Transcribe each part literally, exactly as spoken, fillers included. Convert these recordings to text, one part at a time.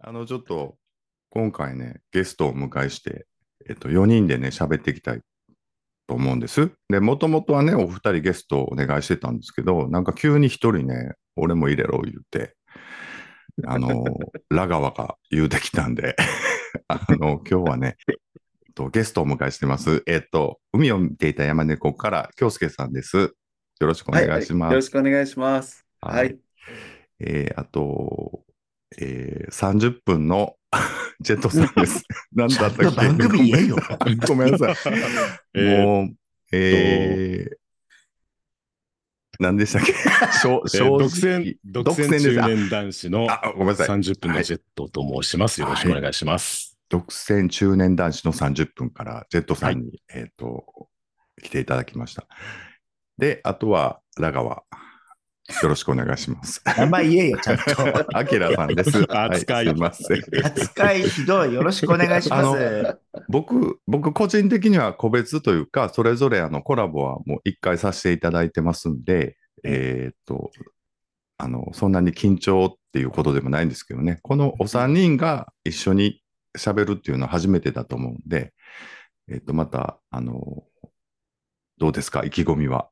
あの、ちょっと、今回ね、ゲストをお迎えして、えっと、よにんでね、喋っていきたいと思うんです。で、もともとはね、お二人ゲストをお願いしてたんですけど、なんか急に一人ね、俺も入れろ言って、あの、ラガワが言うてきたんで、あの、今日はね、えっとゲストをお迎えしてます。えっと、海を見ていた山猫から京介さんです。よろしくおはい、 願いありよろしします。 くお願いします。ははい。 い。 えーあと、えーさんじゅっぷんのジェットうん。 さんです。なんちゃだったっけ。 んと番ごめん。 組言えよ。 ごめんなさい。 えーっもう、 と、 えー、何でしたっけ。正えー正独占、 直、 独占独占です。あ、 中年男子のあ、ごめんなさい。 さんじゅっぷんはい。 のジェットと申します。よろしはい。 くお願いします。 独占中年男子のさんじゅっぷんから、ジェットはい。 さんに、えっと、来ていただきました。で、あとは、ラガワ。よろしくお願いします。 名前言えよ、ちゃんと。 アキラさんです。はい、すい扱い。 ません。 扱いひどい。よろしくお願いしまあの、 す。 僕、僕個人的には個別というか、それぞれあのコラボはもう一回させていただいてますんで、えーっと、あの、そんなに緊張っていうことでもないんですけどね、このお三人が一緒に喋るっていうのは初めてだと思うんで、えーっと、また、あの、どうですか、意気込みは。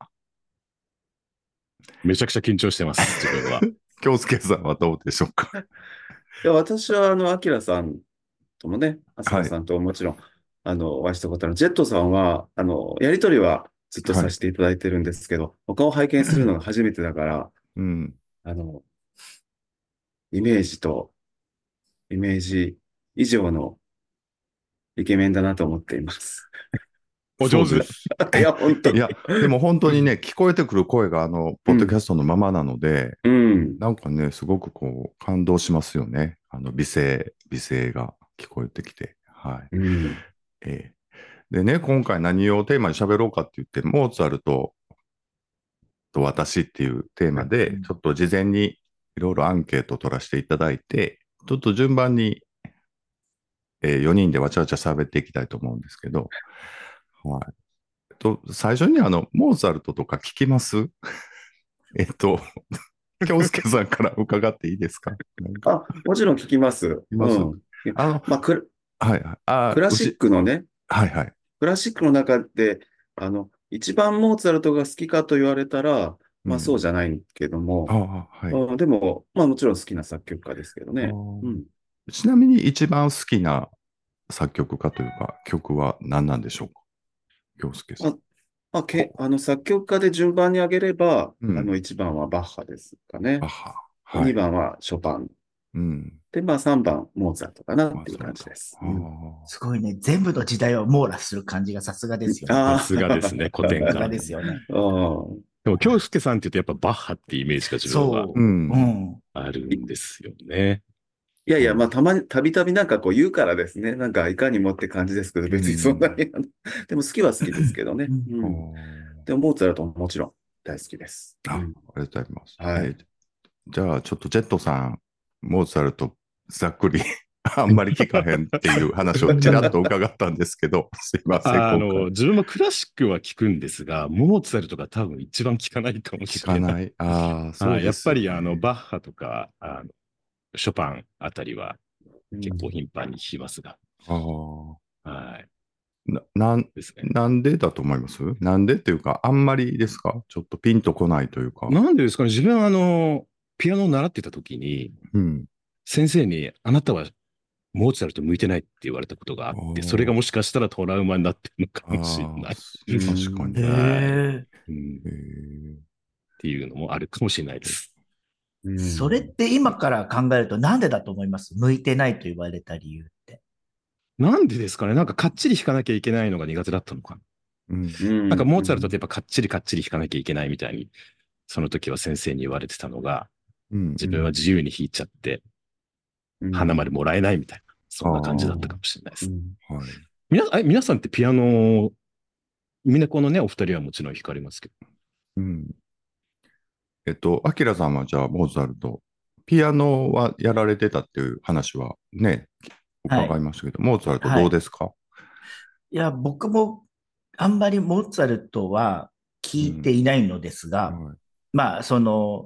めちゃくちゃ緊張してます、自分は。 京介さんはどうでしょうか。 いや、私は、あの、アキラさんともね、浅はい、 野さんとももちろん、あの、お会いしたことある。ジェットさんは、あの、やりとりはずっとはい。 させていただいてるんですけど、お顔を拝見するのが初めてだから、 うん。 あの、イメージと、イメージ以上のイケメンだなと思っています。 お上手。 そうです。 いや、本当に。 いや、でも本当にね、聞こえてくる声があの、ポッドキャうん、 ストのままなので、 うん、 なんかね、すごくこう、感動しますよね。あの、美声、美声が聞こえてきて。はい。 うん、 えーでね、今回何をテーマに喋ろうかって言って、モーツァルトと私っていうテーマで、ちょっと事前にいろいろアンケートを取らせていただいて、ちょっと順番に、えーよにんでわちゃわちゃ喋っていきたいと思うんですけど、はい。と、最初にあの、モーツァルトとか聞きます？えっと、京介さんから伺っていいですか？なんか、 あ、もちろん聞きます。 聞きます？ うん。いやあの、 まあ、クはいはい。あ、 クラシッうし、 クのね、 はいはい。 クラシックの中で、あの、一番モーツァルトが好きかと言われたら、まあそううん。 じゃないけども、 ああ、はい。 うん、でも、まあもちろん好きな作曲家ですけどあね。うーん。 ちなみに一番好きな作曲家というか曲は何なんでしょうか、京介さん。 まあ、まあ、け、 こあの、作曲家で順番に挙げれば、あの、 うん。 一番はバッハですかね。 バッハ。 で、 はい。 二番はショパン。 うん。 で、まあ三番、モーツァルトかなまあ、 っていうそんと。 感じです。うん。 あすごいね。全部の時代を網羅する感じがさすがですよね。 さあすがですね、古あ、 典さすが家。 ですよね。 うんでも、 あ。はい。 京介さんって言うとやっぱバッハってイメージが自分はうそう。うん。 ん。 あるんですよね。 いやいや、まあ、 うん。 たまに、たびたびなんかこう言うからですね。なんか、いかにもって感じですけど、 う別にそんなん。 にあの、でも好きは好きですけどね。 うん。 うあん。でも、モーツァルトももちろん大好きです。 あ。あうん。 ありがとうございます。えはい。 ーじゃあ、ちょっとジェットさん、モーツァルト、ざっくりあんまり聞かへんっていう話をちらっと伺ったんですけど、すいません、 あの、 今回。 自分もクラシックは聞くんですが、モーツァルトが多分一番聞かないかも聞しれない。 かない。ああ、そはい、やっうですよぱりあの、 ね。 バッハとか、あの、ショパンあたりはうん。 結構頻繁に聞きますが。 ああ。 はい。 な、なん、 ですね。 なんでだと思います？なんでっていうか、あんまりですか？ちょっとピンとこないというか。 なんでですかね、自分はあの、ピアノを習ってた時に、 うん。 先生に、あなたはモーツァルト向いてないって言われたことがああって、それがもしかしたらトラウマになってるのかあ、 もしれああ、 ない。 すう確かへに。 ん。 はい。 え。 うん、 えっー、 ていうのもあるかもしれないです。 うそれっん。 て今から考えるとなんでだと思います？向いてないと言われた理由って。 なんでですかね、なんかかっちり弾かなきゃいけないのが苦手だったのかな。 うん。 うなんかん。うん。 モーツァルトってやっぱかっちりかっちり弾かなきゃいけないみたいに、その時は先生に言われてたのが、 うん。 自分は自由に弾いちゃって、 うん。 花丸もらえないみたいな、そあんな感じだったかもあ、 しれないです。 うん。 はい。 皆え皆さんってピアノ、みんなこのね、お二人はもちろん弾かれますけど。 うん。えっと、アキラさんはじゃあ、モーツァルト、ピアノはやられてたっていう話はね、 はい。 伺いましたけど、モーツァルトはい。 どうですか？ いや、僕もあんまりモーツァルトは聞いてうん。 いないのですが、 はい。 まあ、その、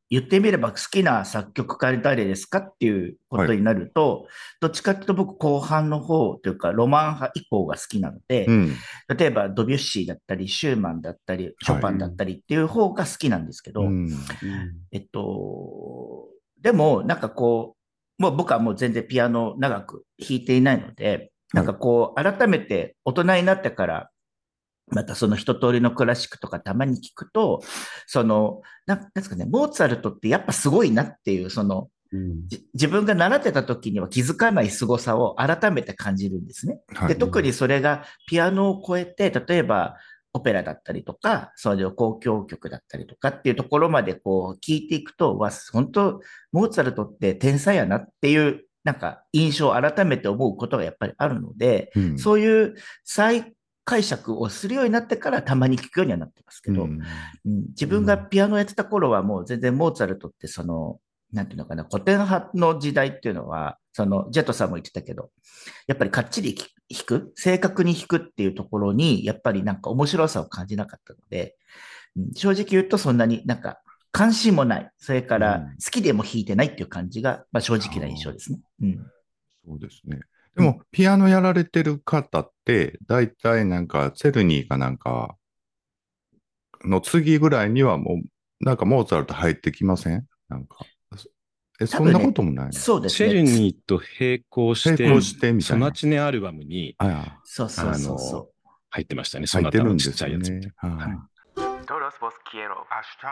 言ってみれば好きな作曲家誰ですかっていうことになると、どっちかっていうと僕後半の方というかロマン派以降が好きなので、 うん。 例えばドビュッシーだったり、シューマンだったり、ショパンだったりっていう方が好きなんですけど、 うん。 うんえっと、でもなんかこう、もう僕はもう全然ピアノ長く弾いていないので、なんかこう、改めて大人になってからまたその一通りのクラシックとかたまに聞くと、その、なんなんですかね、モーツァルトってやっぱすごいなっていう、その、 うんじ自分が習ってた時には気づかない凄さを改めて感じるんですね。で、 はい。 特にそれがピアノを超えて、例えばオペラだったりとか、そういう交響曲だったりとかっていうところまでこう聞いていくと、わ、本当、モーツァルトって天才やなっていう、なんか印象を改めて思うことがやっぱりあるので、 うん。 そういう再解釈をするようになってからたまに聞くようにはなってますけど、 うん。 うん自分がピアノやってた頃はもう全然モーツァルトってその、なんていうのかな、古典派の時代っていうのは、その、ジェットさんも言ってたけど、やっぱりかっちり弾く、正確に弾くっていうところに、やっぱりなんか面白さを感じなかったので、うん正直言うとそんなになんか関心もない。それからうん好きでも弾いてないっていう感じが、まあ正直な印象ですね。うん。 そうですね。でも、ピアノやられてる方って、だいたいなんか、チェルニーかなんかの次ぐらいにはもう、なんかモーツァルト入ってきませんなんか。え、そんなこともないのそうですチェルね。 ニーと並行して、 並行してみたソいな。 ナチネアルバムにあや、 そうそうそうそ入ってましたね。ソ入ってナタのるんですよちっちゃいやつ。 ね。はいはい Todos vos quiero.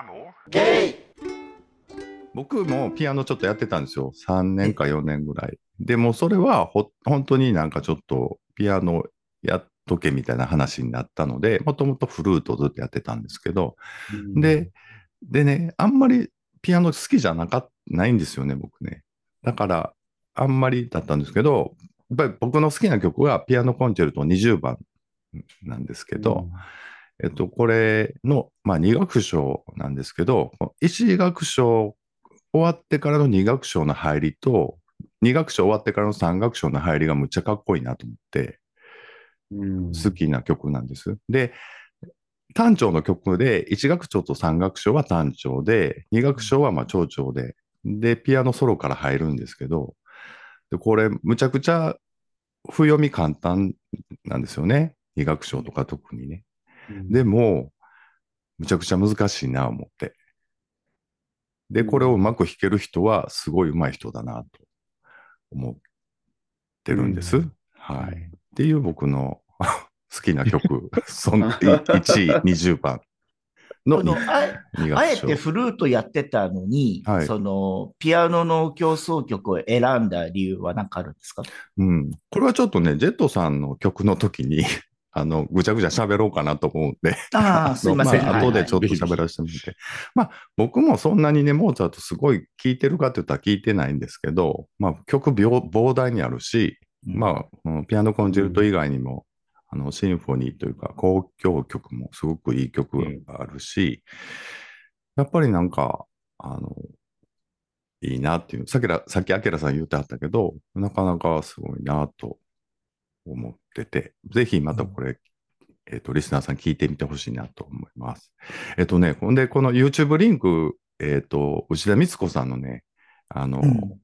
僕もピアノちょっとやってたんですよ。さんねんかよねんぐらい。でもそれはほ本当になんかちょっとピアノやっとけみたいな話になったので、もともとフルートをずっとやってたんですけど、 うんで、でね、あんまりピアノ好きじゃなかないんですよね、僕ね。だから、あんまりだったんですけど、やっぱり僕の好きな曲はピアノコンチェルトにじゅうばんなんですけど、えっと、これの、まあ、に楽章なんですけど、いち楽章終わってからのに楽章の入りと、に楽章終わってからのさん楽章の入りがむっちゃかっこいいなと思って、 うん好きな曲なんです。で、単調の曲で、いち楽章とさん楽章は単調で、に楽章はまあ長調で、で、ピアノソロから入るんですけど、でこれ、むちゃくちゃ譜読み簡単なんですよね。に楽章とか特にね。 うんでも、むちゃくちゃ難しいな、思って。で、これをうまく弾ける人は、すごい上手い人だな、と思ってるんです。 うんはい。っていう僕の好きな曲、そのいちい、にじゅうばんのう。このあに楽章あえて。フルートやってたのに、 はいその、ピアノの競争曲を選んだ理由は何かあるんですか？ うん。これはちょっとね、ジェットさんの曲の時に、あの、ぐちゃぐちゃ喋ろうかなと思うんで、 ああ、すいません。 まあ、 はいはい後でちょっと喋らせてもらって。まあ、僕もそんなにね、モーツァルトすごい聴いてるかって言ったら聴いてないんですけど、まあ、曲膨膨大にあるし、まあ、うんピアノコンチェルト以外にも、あの、シンフォニーというか、交響曲もすごくいい曲があるし、やっぱりなんか、あの、いいなっていう、さっきら、さっきアキラさん言ってはったけど、なかなかすごいなと思ってて、ぜひまたこれ、えっと、リスナーさん聞いてみてほしいなと思います。えっとね、ほんで、この YouTube リンク、えっと、内田光子さんのね、あの、 うん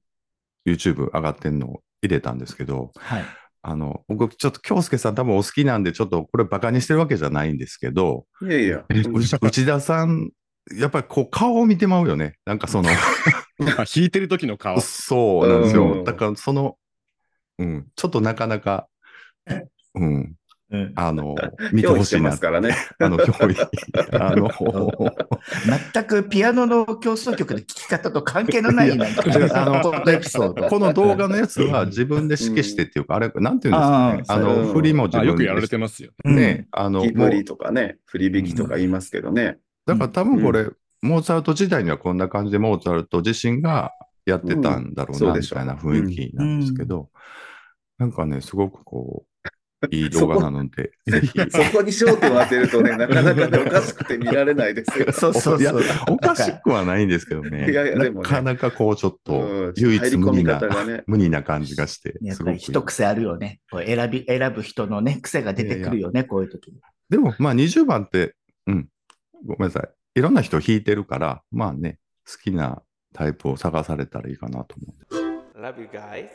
YouTube 上がってんのを入れたんですけど、 はい。 あの、僕、ちょっと京介さん多分お好きなんで、ちょっとこれバカにしてるわけじゃないんですけど、 いやいや。 内内田さん、やっぱりこう顔を見てまうよね。なんかその、 弾いてる時の顔。 そうなんですよ。 うんだからその、うん、ちょっとなかなか、うん、 うん、 あの、見てほしいな憑依してます。からね。 あの、憑依。あの、 全くピアノの競争曲の聴き方と関係のないなんかあのこのエピソード。 この動画のやつは自分で指揮してっていうか、あれ、なんていうんですかね。 あーあの、 そう振りも自分であよくやられてますよ。 ね、あの、 木振りもう、 とかね、振り引きとか言いますけどね。 だから多分これ、モーツァルト時代にはこんな感じで、モーツァルト自身がやってたんだろうな、 うんそうでしょうみたいな雰囲気なんですけど、なんかね、すごくこう、いい動画なので、ぜひ。 そこに焦点を当てるとね、なかなかねおかしくて見られないですよ。 そうそういやそう。 おかしくはないんですけどね。 いやいやでもねなかなかこうちょっとうん唯一無二な、 入り込み方がね無二な感じがして、 やっぱりすごくいい一癖あるよね。こう選び、選ぶ人のね、癖が出てくるよね、こういう時に。 でもまあにじゅうばんって、うん、ごめんなさい。いろんな人弾いてるから、まあね、 好きなタイプを探されたらいいかなと思って。 Love you guys.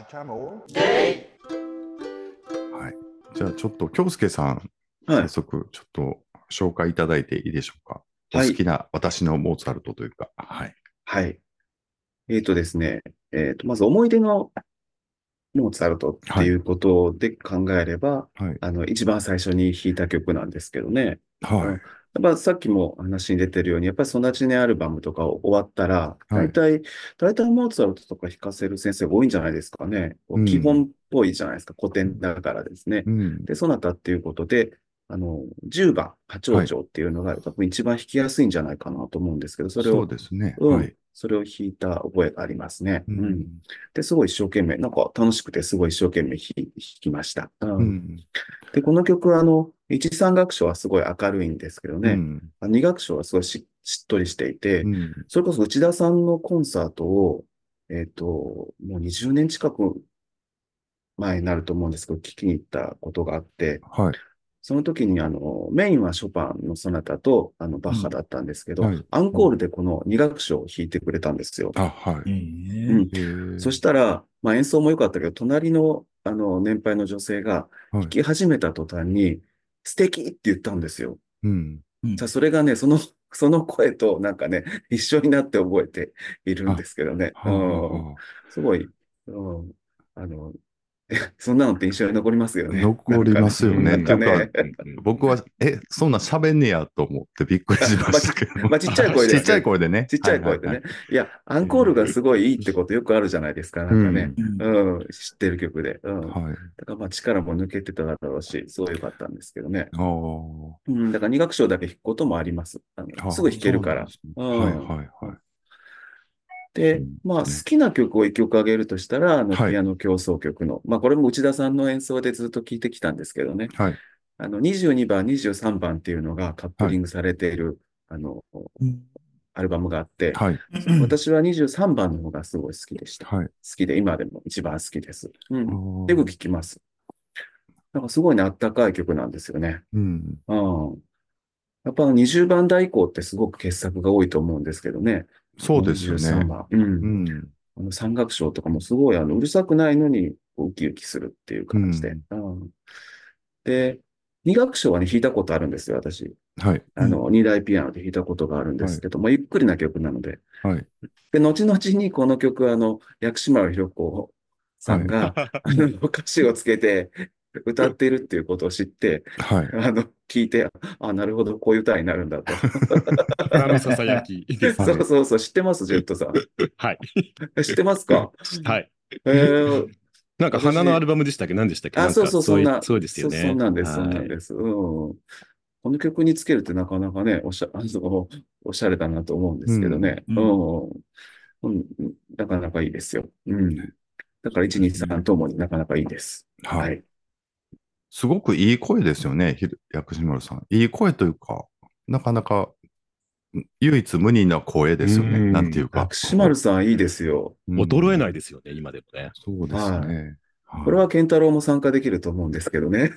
はい。じゃあちょっと京介さん、 はい早。速ちょっと紹介いただいていいでしょうか。 はいお好きな私のモーツァルトというか。はい。 はい。えっとですね、えっと、まず思い出のモーツァルトっていうことで考えれば、 はい。 あの、一番最初に弾いた曲なんですけどね。 はい。 やっぱさっきも話に出てるように、やっぱりソナチネアルバムとか終わったら、 はい大体、大体モーツァルトとか弾かせる先生が多いんじゃないですかね。 うん基本っぽいじゃないですか。古典だからですね。 うん。 で、ソナタっていうことで、あの、じゅうばん、波長長っていうのが多分一番弾きやすいんじゃないかなと思うんですけど、それそうを、 ですね。 うん、 はい。 それを弾いた覚えがありますね。 ううん。で、すごい一生懸命、なんか楽しくてすごい一生懸命弾弾きました。うんうん。 で、この曲、あの、一三楽章はすごい明るいんですけどね、 うん。 あ二楽章はすごいししっとりしていて、 うん。 それこそ内田さんのコンサートを、えっと、もうにじゅうねん近く前になると思うんですけど、聞きに行ったことがあって、 はい。 その時にあの、メインはショパンのソナタとあのバッハだったんですけど、 うんはいアンコールでこの二楽章を弾いてくれたんですよ。 あ、はえい。 うん。 へえ。 そしたら、まあ演奏も良かったけど、隣のあの年配の女性がはい。 弾き始めた途端に、素敵って言ったんですよ。 うん。 うんさあ、それがね、その、その声となんかね、一緒になって覚えているんですけどね。 はあ、はあうん。 はあ、 すごい、うん。あの、そんなのって印象に残りますよね。 残りますよね。 なんかね。 っていうか、僕は、え、そんな喋んねやと思ってびっくりしましたけど。 まあちっちゃい声でちっちゃい声でね。 ちっちゃい声でね。 はいはいいや、アンコールがすごいいいってことよくあるじゃないですか。なんかね。 うんうん、知ってる曲で。うん。 はい。はい。 だからまあ力も抜けてただろうし、すごい良かったんですけどね。 ああ。 うん、だから二楽章だけ弾くこともあります。あのあすぐ弾けるから。 そうなんですねうんはいはいはい。 でうん、 まあ、 ね好きな曲を一曲あげるとしたら、あの、 はいピアノ協奏曲の、まあ、これも内田さんの演奏でずっと聴いてきたんですけどね。 はい。 あの、にじゅうにばん、にじゅうさんばんっていうのがカップリングされている、あの、 うんアルバムがあって、 はい。 私はにじゅうさんばんの方がすごい好きでした。好はい。 きで、今でも一番好きです。うあん。 ーよく聴きます。なんかすごいね、あったかい曲なんですよね。 うん。 うん。やっぱにじゅうばん台以降ってすごく傑作が多いと思うんですけどね。 そうですよにじゅうさんね。 ばん。うん。 うん。 あの三楽章とかもすごいあのうるさくないのにこうウキウキするっていう感じで。うんで、二楽章はね、弾いたことあるんですよ、私。 はい。 あの、二台ピアノで弾いたことがあるんですけど、まあ、ゆっくりな曲なので。 はい。 で、後々にこの曲、あの、薬師丸ひろ子さんが、あの、歌詞をつけて歌っているっていうことを知って、 はい。 あの、聞いて、あ、なるほど、こういう歌になるんだと。 花のささやきです。 そうそうそう、知ってます、ジェットさん。 はい。 知ってますかはい。 えーなんか花のアルバムでしたっけ何でしたっけなあ、 んかそうそう、そんいな、 そうですよね。 そそんなんです、 はいそんなんです。うん。この曲につけるってなかなかね、おしゃ、あの、おしゃれだなと思うんですけどね。 ううんん。うんなかなかいいですよ。うん。だからいち、に、さんともになかなかいいです。 は。 はいい。 すごくいい声ですよね、ひる薬師丸さん。いい声というか、なかなか唯一無二な声ですよね。 うんなんていうか。 薬師丸さんいいですよ。 衰えないでですよね、今でもね。 そうですね。いこれは健太郎も参加できると思うんですけどね。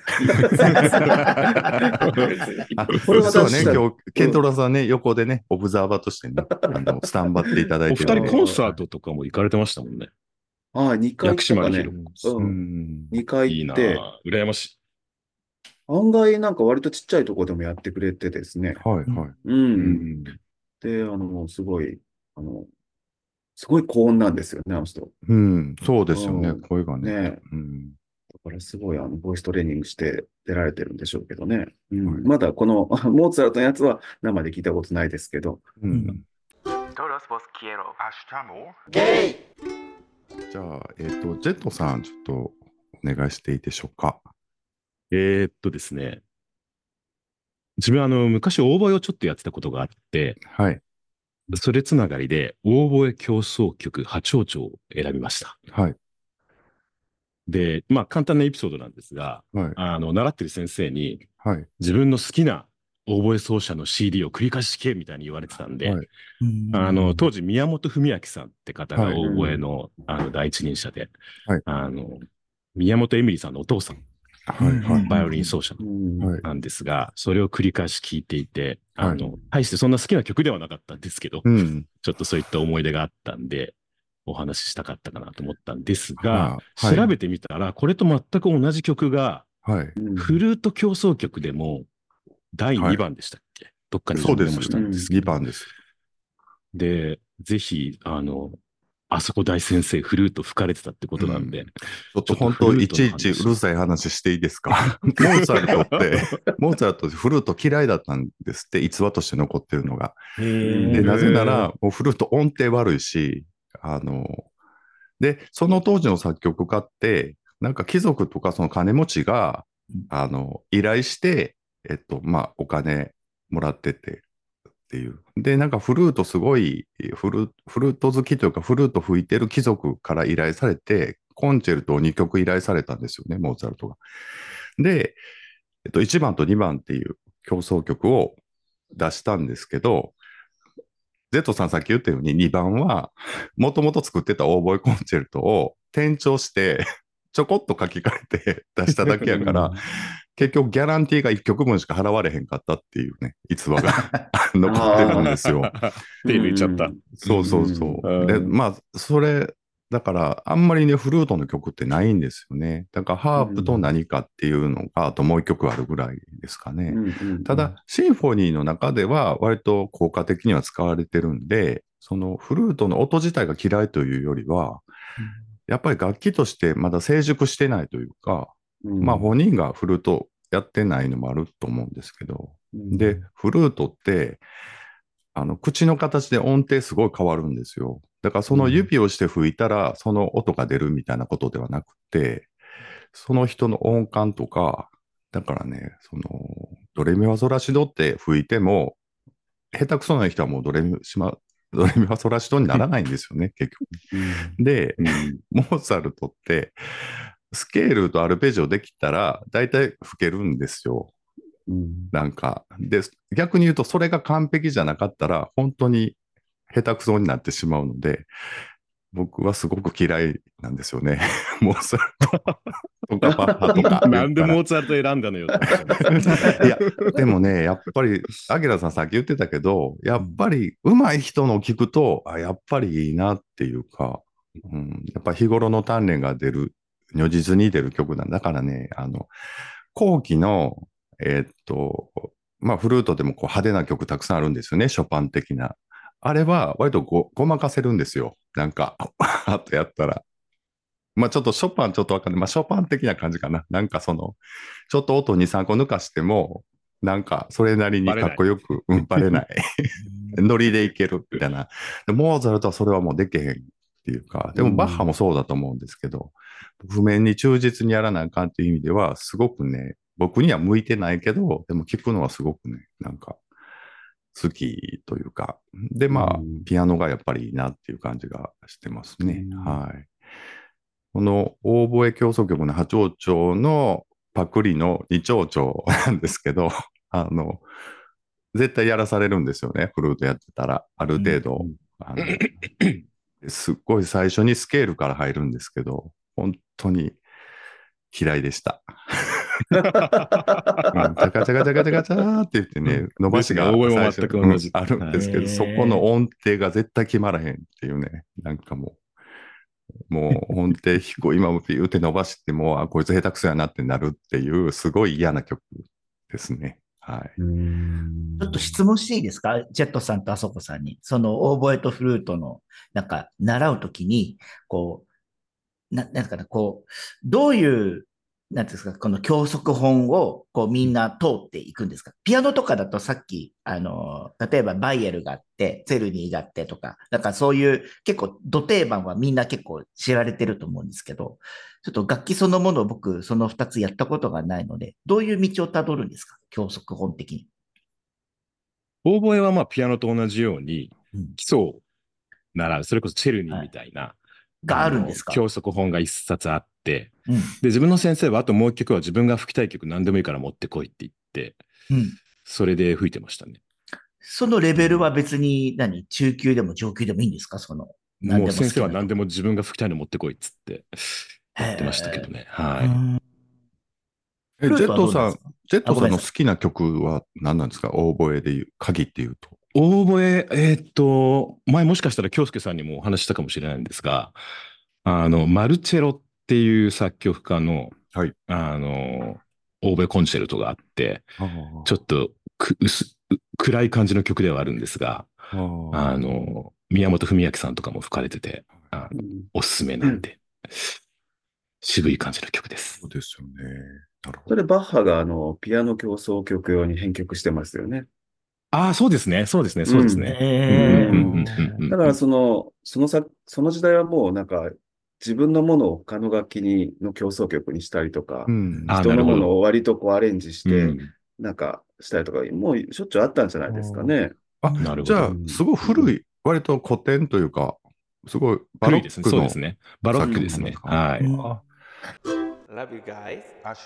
あ、 これはそうね、 確かに今日、ケントラさんね、横でね、オブザーバーとしてね、あの、スタンバっていただいおてるんで二人コンサートとかも行かれてましたもんね。 ああ、にかい行薬師ったかね丸ひろ。子。 う。 うんん。 にかいいいな行って、 ぁ。羨ましい。 案外なんか割とちっちゃいところでもやってくれてですね。 はい、はい。 う。 うんん。 で、あの、すごい、あの、すごい高音なんですよね、あの人。 うん、そうですよね、 うん声がね。 ねうん。 だからすごい、あの、ボイストレーニングして出られてるんでしょうけどね。うんはいまだこの、モーツァルトのやつは生で聞いたことないですけど。 うん Todos vos quiero. じゃあ、えっと、ジェットさん、ちょっとお願いしていいでしょうか。 えーっとですね。自分あの、昔オーボエをちょっとやってたことがあって、 はい、 それつながりで、オーボエ協奏曲波長長を選びました。 はい、 で、まあ簡単なエピソードなんですが、 はい、 あの、習ってる先生に、 はい、 自分の好きなオーボエ奏者の シーディー を繰り返し聴けみたいに言われてたんで、 はい、 あの、当時宮本文明さんって方がはいオーボエの、あの第一人者で、 はいあの、宮本エミリさんのお父さんはいはい。 バイオリン奏者うんはいなんですが、それを繰り返し聴いていて、 はいあの、大してそんな好きな曲ではなかったんですけど、 うん。 ちょっとそういった思い出があったんで、お話ししたかったかなと思ったんですが、 はあはい調べてみたら、これと全く同じ曲が、 はい。 うんフルート協奏曲でもだいにばんでしたっけ、どっかにそうですメモしたんですけにど、 ばんです。 で、ぜひ、あの、あそこ大先生フルート吹かれてたってことなんで、 うんちょっとちょっと本当、 フルートのいちいちう話るさい話していいですか？モーツァルトって、モーツァルトってフルート嫌いだったんですって、逸話として残ってるのが。 へで、 え。 なぜなら、もうフルート音程悪いし、あの、で、その当時の作曲家って、なんか貴族とかその金持ちが、あの、依頼して、えっと、まあ、お金もらっててっていう。で、なんかフルートすごい、フル、フルート好きというか、フルート吹いてる貴族から依頼されて、コンチェルトをにきょく依頼されたんですよね、モーツァルトが。で、えっと、いちばんとにばんっていう協奏曲を出したんですけど、Z さんさっき言ったようににばんは、もともと作ってたオーボエコンチェルトを転調して、ちょこっと書き換えて出しただけやから、結局ギャランティーがいっきょくぶんしか払われへんかったっていうね、逸話が残ってるんですよ。 手抜いちゃった。 そうそうそう。 うんで、まあ、それ、だから、あんまりね、フルートの曲ってないんですよね。だから、ハープと何かっていうのが、あともう一曲あるぐらいですかね。ただ、シンフォニーの中では、割と効果的には使われてるんで、そのフルートの音自体が嫌いというよりは、やっぱり楽器としてまだ成熟してないというか、まあ本人がフルートやってないのもあると思うんですけど、で、フルートって、あの、口の形で音程すごい変わるんですよ。だからその指をして吹いたら、その音が出るみたいなことではなくて、その人の音感とか、だからね、その、ドレミファソラシドって吹いても、下手くそな人はもうドレミシマ、ドレミファソラシドにならないんですよね、結局。で、モーツァルトって、スケールとアルペジオできたら、大体吹けるんですよ。なんか。で、逆に言うと、それが完璧じゃなかったら、本当に下手くそになってしまうので、僕はすごく嫌いなんですよね。モーツァルトとかバッハとか。 なんでモーツァルト選んだのよ。 いや、でもね、やっぱり、アキラさんさっき言ってたけど、やっぱり上手い人のを聞くと、あ、やっぱりいいなっていうか、うん、やっぱ日頃の鍛錬が出る、如実に出る曲なんだからね、あの、後期の、えーっと、まあ、フルートでもこう派手な曲たくさんあるんですよね、ショパン的な。あれは割と ご, ごまかせるんですよ。なんか、あとやったら。まあちょっとショパンちょっとわかんない。まあショパン的な感じかな。なんかその、ちょっと音に、さんこ抜かしても、なんかそれなりにかっこよく、うん、バレない。ノリでいけるみたいな。でモーツァルトはそれはもうできへんっていうか、でもバッハもそうだと思うんですけど、譜面に忠実にやらなあかんっていう意味では、すごくね、僕には向いてないけど、でも聞くのはすごくね、なんか、好きというか、で、まあ、ピアノがやっぱりいいなっていう感じがしてますね。はい。このオーボエ協奏曲の波長長のパクリの二長調なんですけど、あの、絶対やらされるんですよね、フルートやってたら、ある程度。うん、あのすっごい最初にスケールから入るんですけど、本当に嫌いでした。うん、チャカチャカチャカチャカチャーって言ってね、伸ばしが最初に、うん、あるんですけど、そこの音程が絶対決まらへんっていうね、なんかもう、もう音程低い、今も言うて伸ばしても、あ、こいつ下手くそやなってなるっていう、すごい嫌な曲ですね。はい。 ちょっと質問していいですか？ジェットさんとあそこさんに。そのオーボエとフルートの、なんか、習うときに、こう、な、なんかな、こう、どういう、なんていうんですか、この教則本を、こう、みんな通っていくんですか？ピアノとかだとさっき、あの、例えばバイエルがあって、ツェルニーがあってとか、なんかそういう、結構、土定番はみんな結構知られてると思うんですけど、ちょっと楽器そのものを僕、その二つやったことがないので、どういう道をたどるんですか？教則本的に。 オーボエはまあピアノと同じように、基礎を習う。それこそチェルニーみたいな。はい、 があるんですか？ 教則本が一冊あって、 うん、 で、自分の先生はあともう一曲は自分が吹きたい曲何でもいいから持ってこいって言って、うん、それで吹いてましたね。 そのレベルは別に何、中級でも上級でもいいんですか？その。 もう先生は何でも自分が吹きたいの持ってこいっつって言ってましたけどね。はい。 え、ジフルートはェットさんどうなんですか？、 ジェットさんのあごめんなさい好きな曲は何なんですか？大声で言う、鍵っていうと。 大声、えーっと、前もしかしたら京介さんにもお話ししたかもしれないんですが、あの、マルチェロっていう作曲家の、 はい。 あの、オーボエコンチェルトがあって、 あちょっとく薄暗い感じの曲ではあるんですが、 ああの、宮本文明さんとかも吹かれてて、あのうんおすすめなんで、渋い感じの曲ですそう。ですよね。なるほど。 それバッハがあの、ピアノ協奏曲用に編曲してますよね。 ああ、そうですね、そうですね、そうですうん。 ね。うんうんえうんうんうんうんだからその、そのさ、その時代はもうなんか、自分のものを他の楽器に、の協奏曲にしたりとか、 うん。 ああ、 人のものなるほど。 を割とこうアレンジしうて、 ん。 なんかしたりとか、もうしょっちゅうあったんじゃないですかね。 あ、 ー、 なるほど。 じゃあ、すごい古い、割と古典というか、すごいバロ古いですね。 ックのそうですね。バロッ作クですね。 曲なんですか？ はい。 うんあ Love you guys.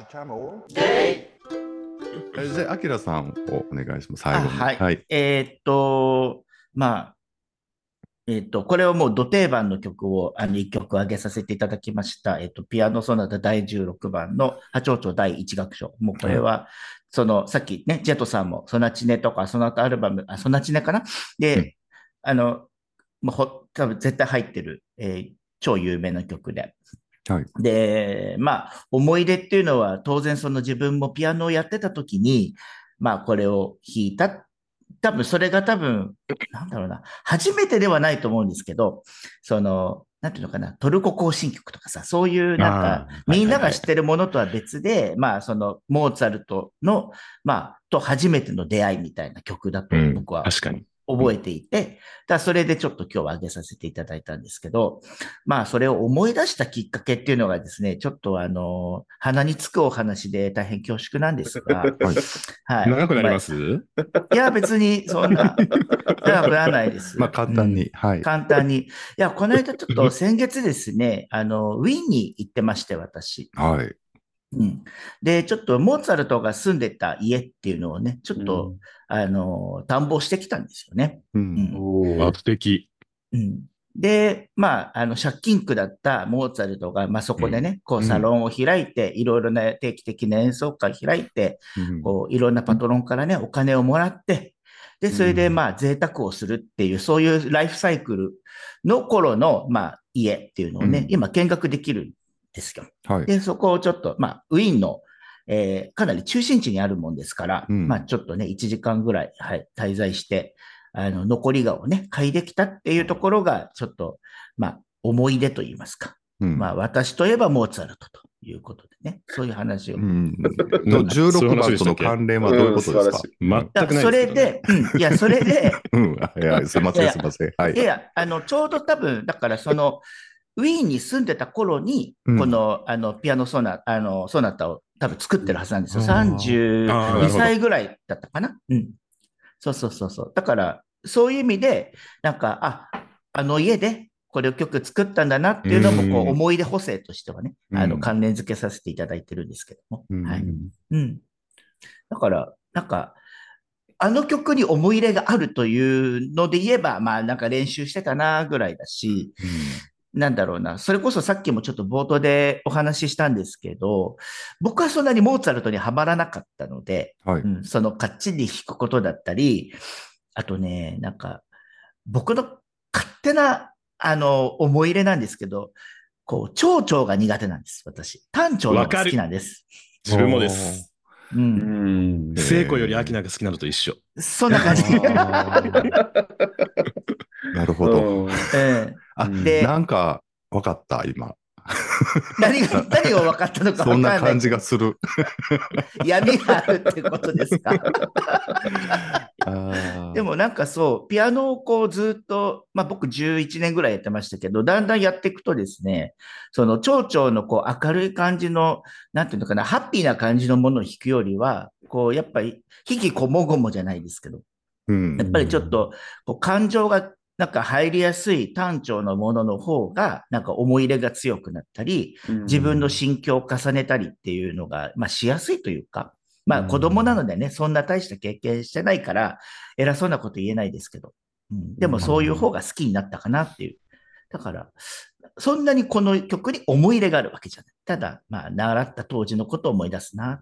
えじゃあ、アキラさんをお願いします。最あ、 後に。 はい。 はい。 えーっと、まあ、えっと、これはもう土定番の曲を、あの、一曲挙げさせていただきました。えっと、ピアノソナタだいじゅうろくばんの波長長だいいち楽章。もうこれは、その、さっきね、ジェットさんもソナチネとか、その後アルバム、あ、ソナチネかなで、 うんあの、もうほ、多分絶対入ってる、えー超有名な曲で。 はい。 で、まあ、思い出っていうのは、当然その自分もピアノをやってた時に、まあ、これを弾いた。多分それが多分、なんだろうな、初めてではないと思うんですけど、その、なんていうのかな、トルコ行進曲とかさ、そういうなんか、 ああ、はいみんはいはい。 なが知ってるものとは別で、まあ、その、モーツァルトの、まあ、と初めての出会いみたいな曲だとうん。 僕は確かに。 覚えていて、だからそれでちょっと今日は挙げさせていただいたんですけど、まあそれを思い出したきっかけっていうのがですね、ちょっとあの、鼻につくお話で大変恐縮なんですが、 はい。 はい。 長くなりまあますいや、別にそんな長くならないです。 まあ、簡単に。 うんはい。 簡単に。いや、この間ちょっと先月ですね、あの、ウィーンに行ってまして、私。 はい。 うん。で、ちょっとモーツァルトが住んでた家っていうのをね、ちょっと、あの、探訪してきたんですよね。 う。 うんん。 あ、 おー素敵。 うん。で、まあ、あの、借金区だったモーツァルトが、まあそこでね、こう、 うんサロンを開いて、いろいろな定期的な演奏会開いて、 うんこう、いろんなパトロンからね、お金をもらって、で、それで、まあ、贅沢をするっていう、そういうライフサイクルの頃の、まあ、家っていうのをね、 うん今見学できるんですよ。 はい。 で、そこをちょっと、まあ、ウィーンの、えーかなり中心地にあるもんですから、 うんまあ、ちょっとね、いちじかんぐらい、はい、滞在して、あの、残りがをね、嗅いできたっていうところが、ちょっと、まあ、思い出と言いますか。 うんまあ、私といえばモーツァルトということでね、そういう話を。 うん。 なと16 そういう話番とのでしたっけ？ 関連はどういうことですか？ うん素晴らしい全くないですけどね。 それで、うん、いや、それで、 うん。はいはい。すいません、 いやいやすいません。はいい。や、あの、ちょうど多分、だからその、ウィーンに住んでた頃に、 うんこの、あの、ピアノソナ、あの、ソナタを多分作ってるはずなんですよ。 うん 32 あーなるほど歳ぐらいだったかな。うん。そうそうそうそう。だから、そういう意味で、なんか、あ、あの家でこれを曲作ったんだなっていうのも、こうんう、思い出補正としてはね、あの、 うん関連付けさせていただいてるんですけども。 うんはい。うん。だから、なんか、あの曲に思い入れがあるというので言えば、まあなんか練習してたなぐらいだし、なんだろうな、それこそさっきもちょっと冒頭でお話ししたんですけど、僕はそんなにモーツァルトにはまらなかったので、 はい。 うん、そのかっちり弾くことだったり、あとね、なんか、僕の勝手な、あの、思い入れなんですけど、こう、長調が苦手なんです、私。短調の方が好きなんです。 自分もです。 う。 うんん。 聖子より秋菜が好きなのと一緒。 そんな感じ。 あーなるほど。 うんえあ、 うんでなんか、わかった、今。 え何が、何が分かったのかそん分からない。 な感じがする。 闇があるってことですか。 あーでもなんかそう、ピアノをこうずっと、まあ僕じゅういちねんぐらいやってましたけど、だんだんやっていくとですね、その蝶々のこう明るい感じの、なんていうのかな、ハッピーな感じのものを弾くよりは、こうやっぱり、引きこもごもじゃないですけど、 うんやっぱりちょっと、こう感情がなんか入りやすい単調のものの方が、なんか思い入れが強くなったり、自分の心境を重ねたりっていうのが、まあしやすいというか、まあ子供なのでね、そんな大した経験してないから、偉そうなこと言えないですけど、うん、でもそういう方が好きになったかなっていう。だから、そんなにこの曲に思い入れがあるわけじゃない。ただ、まあ習った当時のことを思い出すなっていう。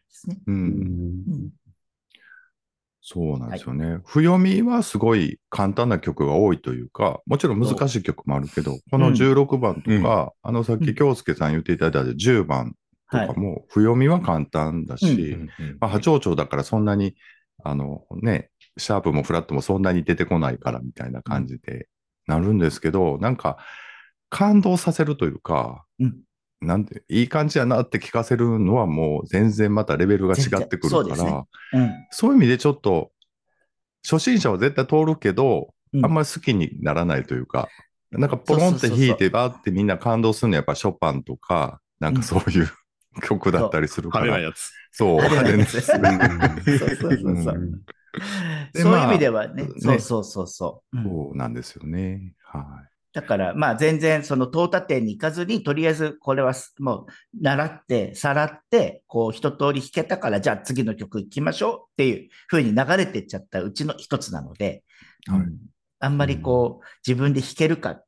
ですね。 う。 うんん。 うんそうなんですよね。譜読みはすごい簡単な曲が多いというか、もちろん難しい曲もあるけど、このじゅうろくばんとか、あのさっき京介さん言っていただいたじゅうばんとかも、譜読みは簡単だし、まあ、波長長だからそんなに、あのね、シャープもフラットもそんなに出てこないからみたいな感じでなるんですけど、なんか感動させるというか、 うんなんて、いい感じやなって聞かせるのはもう全然またレベルが違全然ってくるから、 そうですね。うんそういう意味でちょっと、初心者は絶対通るけど、 うんあんまり好きにならないというか、なんかポそうロンってそうそうそう。 弾いてバーってみんな感動するのはやっぱショパンとか、なんかそういう曲だったりするから、 派手なやつ。 そう、 派手なやつ。 派手なそうそうそうそうう。 んでそういう意味でまはね、 あねそうそうそうそう。うんそうなんですよね。はだから、まあ全然その到達点に行かずに、とりあえずこれはすもう習って、さらって、こう一通り弾けたから、じゃあ次の曲行きましょうっていう風に流れてっちゃったうちの一つなので、 はいうんあんまりこう自分で弾けるかって、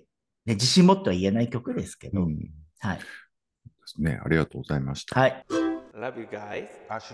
ね、自信持っては言えない曲ですけい。うど、 ん。ではい。 すね。ありがとうございました。 はい。 Love you guys.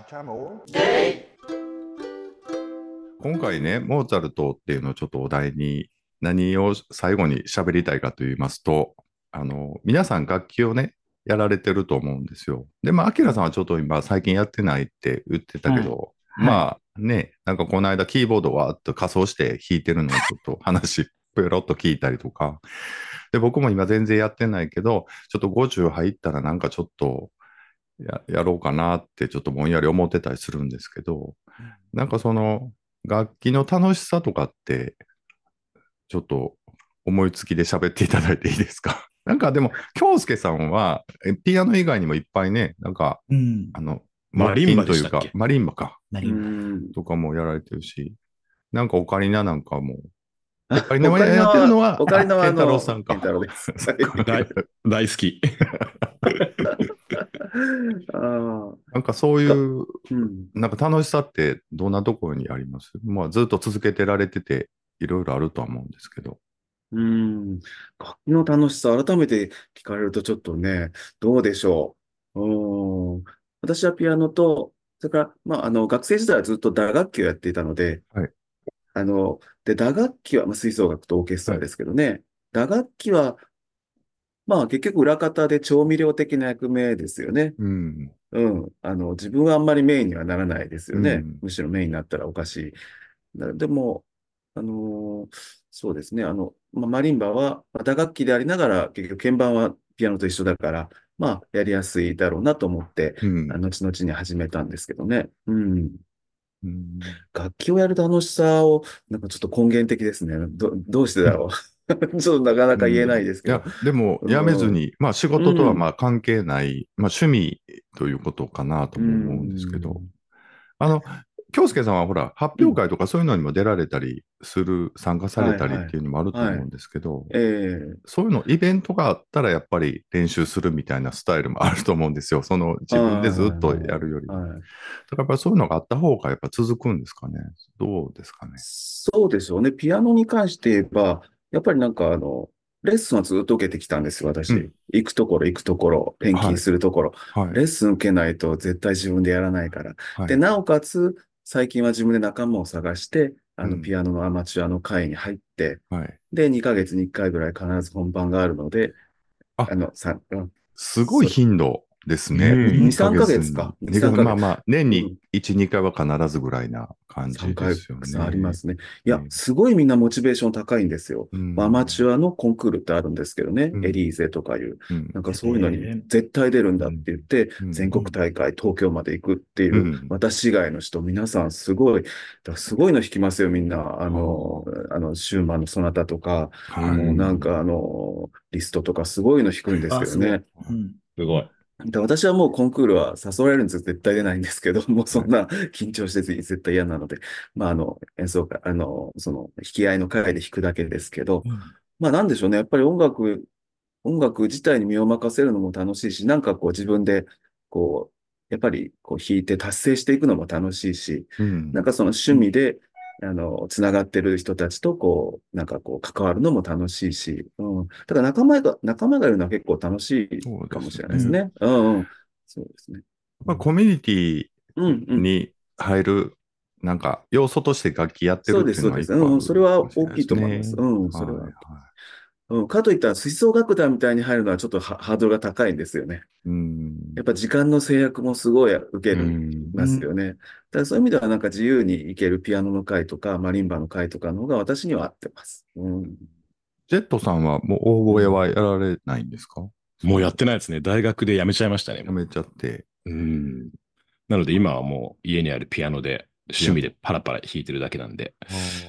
今回ね、モーツァルトっていうのをちょっとお題に、何を最後に喋りたいかと言いますと、あの、皆さん楽器をね、やられてると思うんですよ。で、まあ、アキラさんはちょっと今最近やってないって言ってたけど、 はいまあね、なんかこの間キーボードわーっと仮装して弾いてるのをちょっと話、ペロッと聞いたりとか、で、僕も今全然やってないけど、ちょっとごじゅう入ったらなんかちょっとや、やろうかなってちょっとぼんやり思ってたりするんですけど、なんかその楽器の楽しさとかって、ちょっと思いつきで喋っていただいていいですか？なんかでも、京介さんは、えピアノ以外にもいっぱいね、なんか、 うん。 あの、 マリンバ木琴というでしたっけ、 かマリンバか、 うマリンバ。 ん。 とかもやられてるし、なんかオカリナなんかも、オあ、 カリナオカリナやってるのは、 は、 オカリナはあ、健太郎あの、 さんか。 健太郎です。 大大好き。 ああ、 なんかそういが、 う、 うん。 なんか楽しさってどんなところにあります？まあずっと続けてられてて、いろいろあるとは思うんですけど。 うん。楽器の楽しさ、改めて聞かれるとちょっとね、どうでしょう。うん。私はピアノと、それから、まあ、あの、学生時代はずっと打楽器をやっていたので、 はい。 あの、で、打楽器は、まあ、吹奏楽とオーケストラですけどね、打楽器は、まあ、結局裏方で調味料的な役目ですよね。 うん。 うん。あの、自分はあんまりメインにはならないですよね。 うん。 むしろメインになったらおかしい。だでも、あのーそうですね。あの、まあ、マリンバは、まあ打楽器でありながら、結局鍵盤はピアノと一緒だから、まあ、やりやすいだろうなと思って、 うん。 あ後々に始めたんですけどね。うん。 うん。 楽器をやる楽しさを、なんかちょっと根源的ですね。ど、どうしてだろう。ちょっとなかなか言えないですけど。 いや、でも、やめずに、まあ仕事とはまあ関係ない、まあ趣味ということかなとうも思うんですけど、 ん。 あの、京介さんはほら、発うん。 表会とかそういうのにも出られたりする、参加されたりっはいはい。 ていうのもあるとはい。 思うんですけど、 ええ。 そういうの、イベントがあったらやっぱり練習するみたいなスタイルもあると思うんですよ。そのはい自分でずっとはいやるよりも。 はいはい。 だからやっぱりそういうのがあった方がやっぱ続くんですかね。どうですかね。 そうでしょうね。ピアノに関して言えば、やっぱりなんかあの、レッスンはずっと受けてきたんですよ、私。 うん。 行くところ行くところ、転勤はい。 するところ。 はい。 レッスン受けないと絶対自分でやらないから。で、 はい。 なおかつ、最近は自分で仲間を探して、あの、 うん。 ピアノのアマチュアの会に入って、 はい。 で、にかげつにいっかいぐらい必ず本番があるので、 あ、 あの、さ、うん、 すごいそれ、 頻度ですうね。 に、 ん。 1 3 ヶヶ月に。 月か。に、 にか 3ヶ月。 まあまあ、年にうん。 いち、にかいは必ずぐらいな感じ 3 で回すよありまね。 すね。いや、 ね。 すごいみんなモチベーション高いんですよ。 うアマチん。 ュアのコンクールってあるんですけどね。 うん。 エリーゼとかいう。 うん。 なんかへそういうのにえ。 絶対出るんだってうん。 言って、 うん。 全国うん大会、東京まで行くっていう、 うん。 私以外の人、皆さんすごい、だからすごいの弾きますよ、みんな。あの、 はあの、シューマンのソナタとか、 あ。 うはい。 もうなんん。 かあの、リストとかすごいの弾くんですあ、すごい。 けどね。 うん。 すごい。 で、私はもうコンクールは誘われるんですよ。絶対出ないんですけど、もうそはい。 んな緊張してて絶対嫌なので。まあ、あの、演奏会、あの、その、弾き合いの会で弾くだけですけど、 うん。 まあなんでしょうね。やっぱり音楽、音楽自体に身を任せるのも楽しいし、なんかこう自分で、こう、やっぱりこう弾いて達成していくのも楽しいし、 うん。 なんかその趣味で、あの、つながってる人たちとこう、なんかこう関わるのも楽しいし、うん。だから仲間が、仲間がいるのは結構楽しいそうかもしですよね。 れないですね。うんうん。そうですね。 まあ、コミュニティうんうん。 に入る、なんか、要素として楽器やってそうです、 るっていうのはそうです。うん、 一個あるそれはかもしれないです大きいと思います。 ね。 うん、それはい、 は。 はうん、かといったら吹奏楽団みたいに入るのはちょっとハハードルが高いんですよね。 い。うん。 やっぱ時間の制約もすごい受けうる、 ん。 ますよね。だからそういう意味ではなんか自由に行けるピアノの会とかマリンバの会とかの方が私には合ってます。うん。 ジェットさんはもうオーボエはやられないんですか？ もうやってないですね。大学で辞めちゃいましたね。 やめちゃって。 うん。なので今はもう家にあるピアノで趣味でパラパラ弾いてるだけなんで。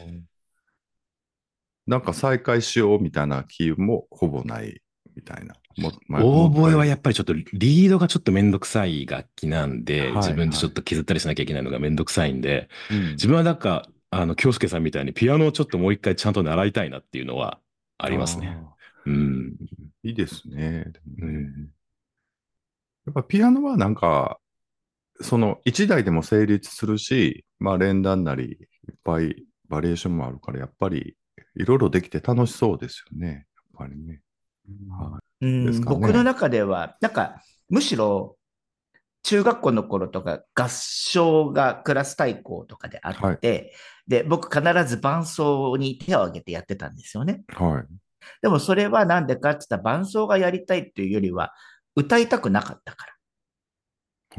なんか再開しようみたいな気もほぼないみたいな。もまオーボエはやっっぱりちょっとリードがちょっとめんどくさい楽器なんで、 はい自分でちょっと削ったりしなきゃいけないのがめんどくさいんで、 ぱりうん自分はなんか、あの、京介さんみたいにピアノをちょっともう一回ちゃんと習いたいなっていうのはありますね。 あうん。 ーいいですね。でもねうん。 やっぱピアノはなんか、その一台でも成立するし、まあ連弾なりいっぱいバリエーションもあるから、やっぱりいろいろできて楽しそうですよね。やっぱりね。はうい。ですん、 かね。 僕の中では、なんか、むしろ、中学校の頃とか合唱がクラス対抗とかであはい。 って、で、僕必ず伴奏に手を挙げてやってたんですよね。 はい。 でもそれはなんでかって言ったら伴奏がやりたいっていうよりは、歌いたくなかったから。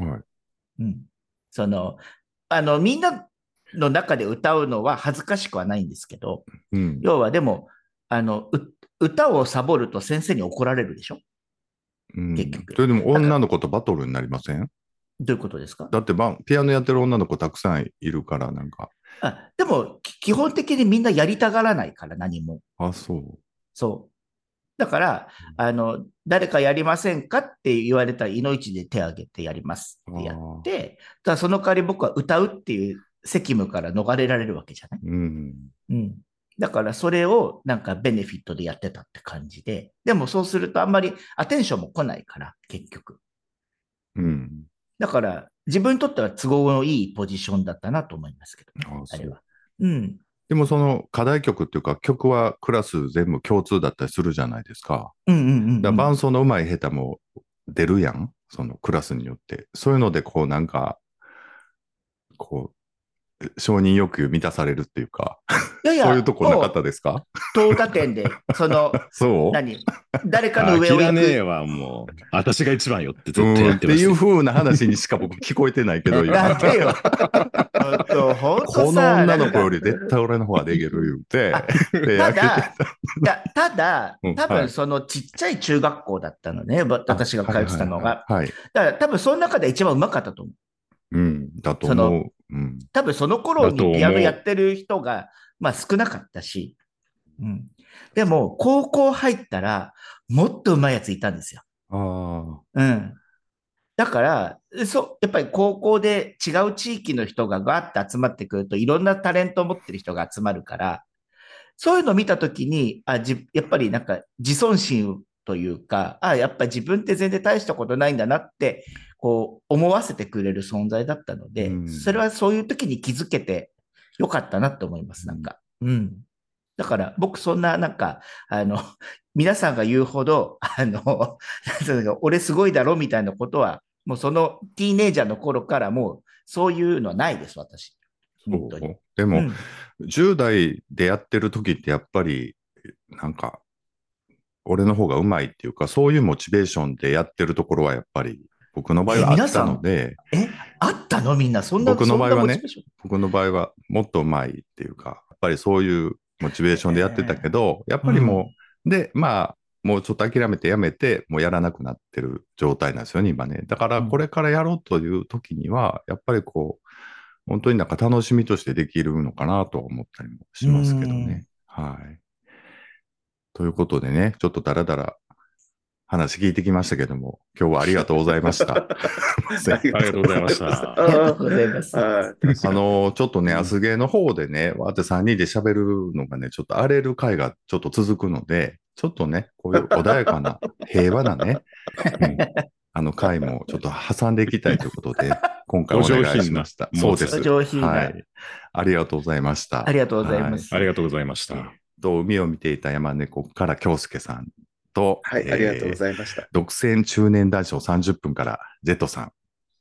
はい。 うん。その、あの、みんなの中で歌うのは恥ずかしくはないんですけど、 うん。 要はでも、あの、う歌をサボると先生に怒られるでしょうん結局。 それでもだから女の子とバトルになりません？ どういうことですか？ だってばピアノやってる女の子たくさんいるから、なんか。 あ、でも、き基本的にみんなやりたがらないから、何も。 あ、そう。 そう。だから、あの、誰かやりませんかって言われたら、いのいちで手を挙げてやりますってやって、ただその代わり僕は歌うっていう責務から逃れられるわけじゃない。 うん。 うん。だからそれをなんかベネフィットでやってたって感じで、でもそうするとあんまりアテンションも来ないから、結局。 うん。 だから自分にとっては都合のいいポジションだったなと思いますけど、 あ、そう。 あれは。うん。 でもその課題曲っていうか曲はクラス全部共通だったりするじゃないですか。 うんうんうんうん。 だから伴奏の上手い下手も出るやん。そのクラスによって。そういうのでこうなんか、こう、承認欲求満たされるっていうか、 いやいや、 そういうとこなかっもうたですか？ 到達点で、その、 そう何誰かの上を諦行く。 めはもう、私が一番よってずうっとんっていうやってましたよ。 風な話にしか僕聞こえてないけど、今。 なんでよ。ほんと、ほんとこのさ、 女なんかの子より絶対俺の方ができる言うてあ、 で、 た開けてだ、いや、ただうん、 多はい分そのちっちゃい中学校だったのね、ば私が通ってたのが。 はいはいはいはい。 だから多分その中で一番うまかったと思う。 うん、だとその思う。うん。 多分その頃だと思うにピアノやってる人が、まあ少なかったし。うん。でも、高校入ったら、もっと上手いやついたんですよ。 あうん。だから、そう、やっぱり高校で違う地域の人がガーッて集まってくると、いろんなタレントを持ってる人が集まるから、そういうのを見たときに、あ、じ、やっぱりなんか自尊心というか、あ、やっぱり自分って全然大したことないんだなって、こう思わせてくれる存在だったので、 うんそれはそういう時に気づけてよかったなと思います、なんか。うん。だから僕そんななんか、あの、皆さんが言うほど、あの、なんていうの俺すごいだろみたいなことは、もうそのティーネイジャーの頃からもうそういうのはないです、私。 あ、 本当に。 でも、 うんじゅう代でやってる時ってやっぱり、なんか、俺の方がうまいっていうか、そういうモチベーションでやってるところはやっぱり、僕の場合はあったので、 え、あったのみんな、そんな、 僕の場合はねそんなモチベーション僕の場合はもっとうまいっていうか、やっぱりそういうモチベーションでやってたけど、やっぱりもう、で、まあ、もうちょっと諦めてやめて、もうやらなくなってる状態なんですよね、今ね。だから、これからやろうという時には、やっぱりこう、本当になんか楽しみとしてできるのかなとは思ったりもしますけどね。はい。ということでね、ちょっとだらだら話聞いてきましたけども、今日はありがとうございました。 あありがとうございましたありがとうございます。 ああの、ちょっとね、アスゲーの方でね、わーってさんにんで喋るのがね、ちょっと荒れる回がちょっと続くので、ちょっとね、こういう穏やかな、平和なね、うんあの回もちょっと挟んでいきたいということで、今回お願いしました。 お上品なそうです。 お上品なはい。ありがとうございました。 ありがとうございます。 ありがとうございました。 と、海を見ていた山猫から京介さんと、 はい、ありがとうございました。 独占中年男子さんじゅっぷんからジェットさん、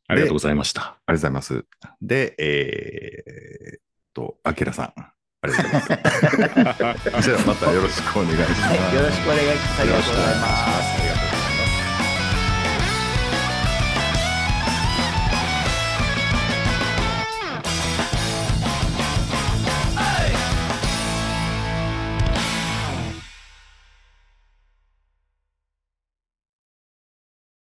ありがとうございました。 ありがとうございます。で、えーっと、あきらさん、ありがとうございます。じゃあまたよろしくお願いします。 よろしくお願いします。ありがとうございます。